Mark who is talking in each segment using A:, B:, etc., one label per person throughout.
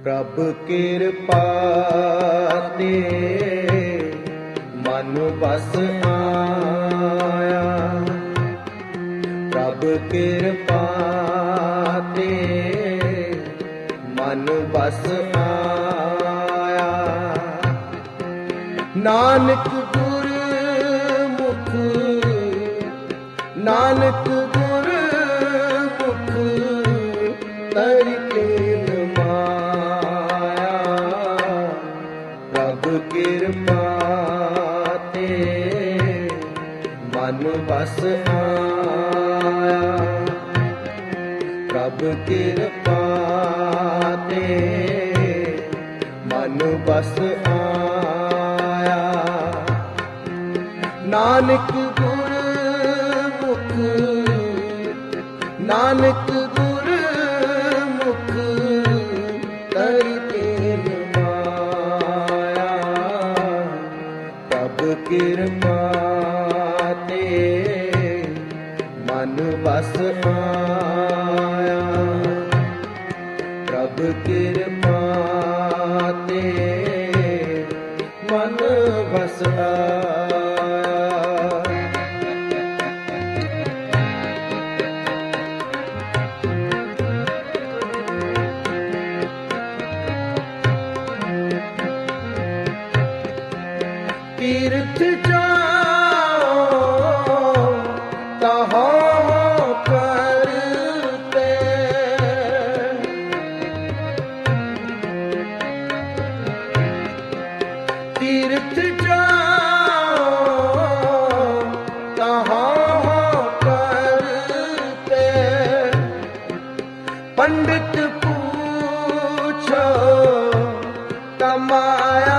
A: ਪ੍ਰਭ ਕਿਰਪਾ ਤੇ ਮਨ ਵਸ ਆਇਆ, ਪ੍ਰਭ ਕਿਰਪਾ ਤੇ ਮਨ ਵਸ ਆਇਆ। ਨਾਨਕ ਗੁਰ ਮੁਖ, ਨਾਨਕ ਗੁਰ ਮੁਖ ਤਰਿ ਤੇਲ ਮਾਇਆ। ਪ੍ਰਭ ਕਿਰਪਾ ਤੇ ਮਨ ਵਸ ਆਇਆ, ਪ੍ਰਭ ਕਿਰਪਾ ਤੇ ਮਨ ਵਸ ਆਇਆ। ਨਾਨਕ ਗੁਰ ਮੁਖ, ਨਾਨਕ ਗੁਰ ਮੁਖ ਤਰਿ ਤੇਲ ਮਾਇਆ। ਪ੍ਰਭ ਕਿਰਪਾ ਤੇ ਮਨ ਵਸ ਆਇਆ, ਪ੍ਰਭ ਕਿਰਪਾ ਤੇ ਮਨ ਵਸ ਆਇਆ। ਤੀਰਥ ਜਾਓ ਤਹਾਂ ਕਰਤੇ, ਤੀਰਥ ਜਾਓ ਤਹਾਂ ਕਰਤੇ। ਪੰਡਿਤ ਪੂਛੋ ਕਮਾਇਆ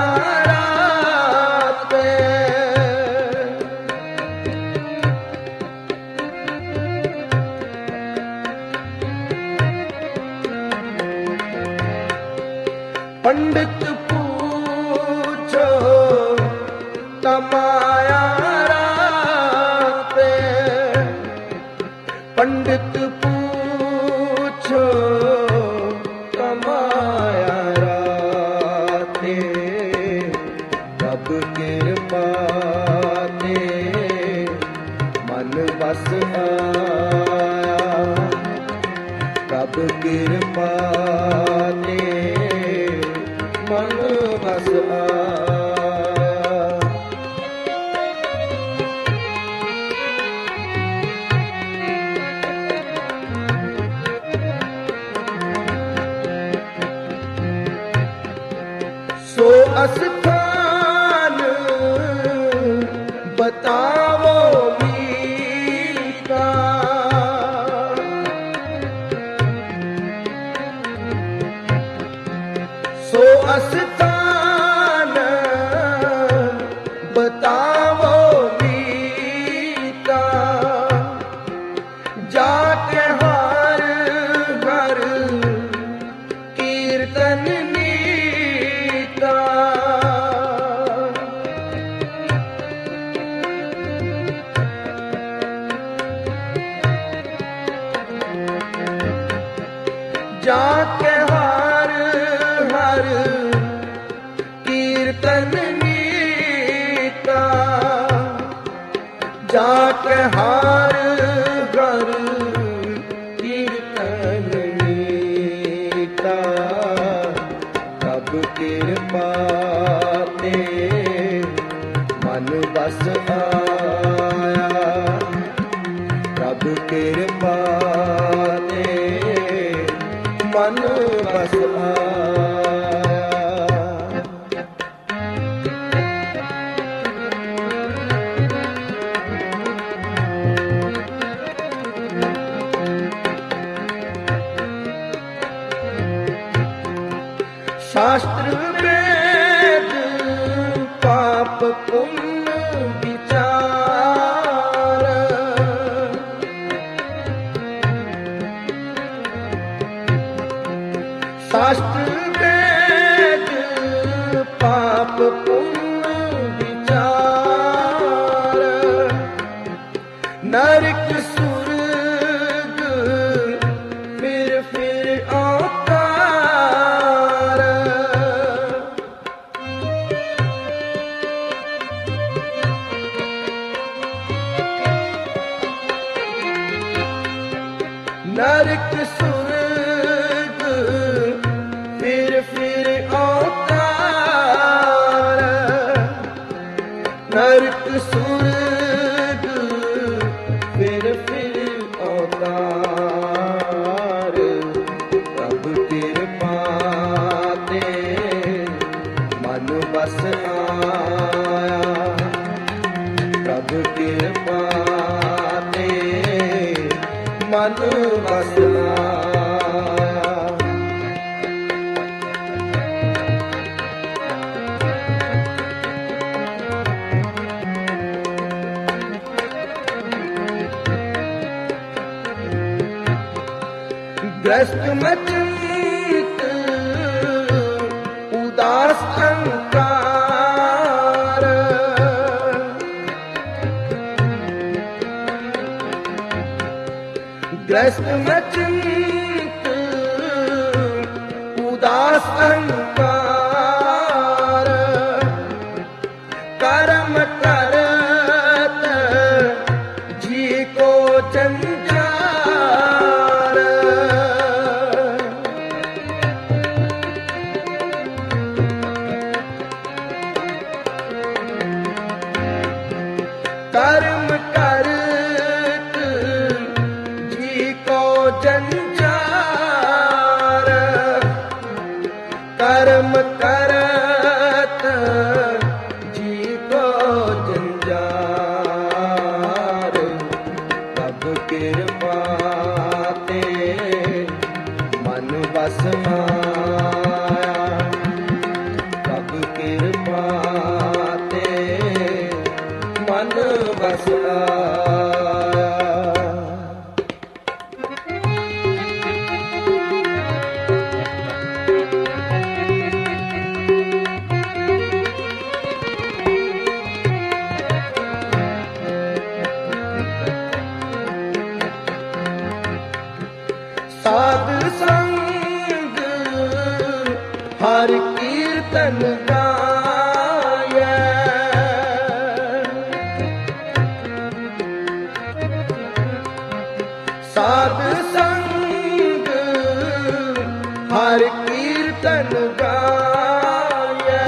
A: ਪੰਡਿਤ ਪੂਛੋ ਕਮਾਇਆ ਰਾਤੇ। ਪੰਡਿਤ ਪੂਛੋ ਕਮਾਇਆ ਰਾਤੇ। ਪ੍ਰਭ ਕਿਰਪਾ ਤੇ ਮਨ ਵਸ ਆਇਆ, ਪ੍ਰਭ ਕਿਰਪਾ ਤੇ ਮਨ ਵਸ ਆਇਆ। ਸੋ ਅਸਥਾਨ ਬਤਾਵੋ ਮੀਤਾ, ਸੋ ਅਸਥਾਨ ਬਤਾਵੋ ਮੀਤਾ। ਜਾ ਕੇ ਹਰ ਘਰ ਕੀਰਤਨ ਨੀਤਾ। ਜਾ ਕੇ ਹਰ ਹਰ ਕੀਰਤਨ ਨੀਤਾ। ਜਾ ਕੇ ਹਰ ਘਰ ਕੀਰਤਨ ਨੀਤਾ। ਪ੍ਰਭ ਕਿਰਪਾ ਤੇ ਮਨ ਵਸ ਆਇਆ, ਪ੍ਰਭ ਕਿਰਪਾ ਤੇ ਮਨ ਵਸ ਆਇਆ। ਸ਼ਾਸਤਰ ਵੇਦ ਪਾਪ ਪੁੰਨ ਵਿਚਾਰ। ਸ਼ਾਸਤਰ ਵੇਦ ਪਾਪ ਪੁੰਨ ਵਿਚਾਰ। ਨਰਕ ਸੁਰਗ ਫਿਰ ਫਿਰ ਆਕਾਰ। ग्रस्त में चिंत उदास अहंकार, ग्रस्त में चिंत उदास अहंकार, कर्म करत जी को जंजार, कर्म करत जी को जंजार, कर्म करत जी को जंजार, तब कृपा ते मन बस आया, तब कृपा ते मन बस आया। साध संग हर कीर्तन गाया, साध संग हर कीर्तन गाया,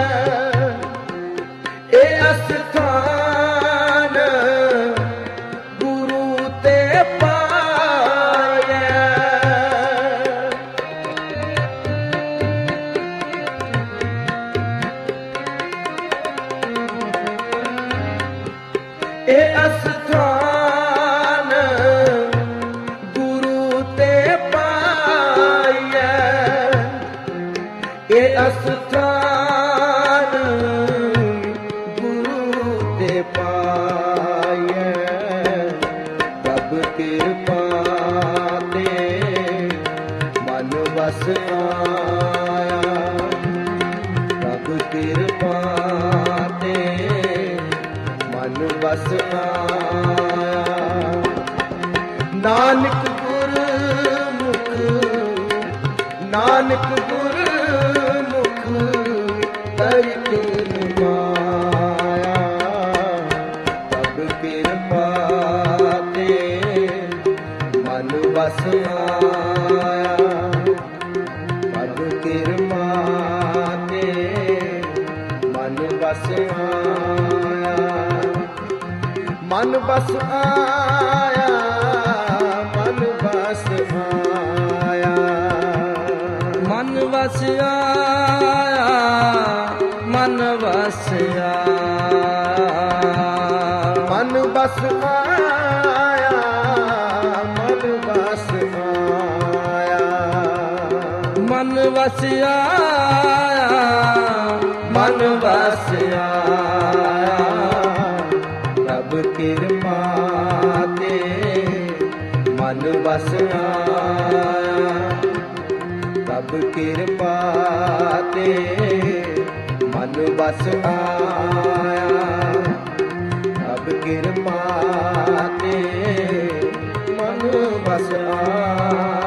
A: ए अस्थान गुरु ते पाया, ए अस्थान गुरु ते पाया, ए अस्थान गुरु ते पाया, तब कृपा ते मन बस आया, तब कृपा ते मन बस आया। नानक गुरमुख, नानक गुरमुख तरिके माया, तब कृपा ते मन बस आया, तब कृपा ते मन बस आया, मन बस आया, मन बस आया, मन बस आया, मन बस आया, मन बस आया, मन बस आया, मन बस आया, मन बस आया, तब कृपा ते मन बस आया, तब कृपा ते मन बस आया, तब कृपा ते मन बस आया।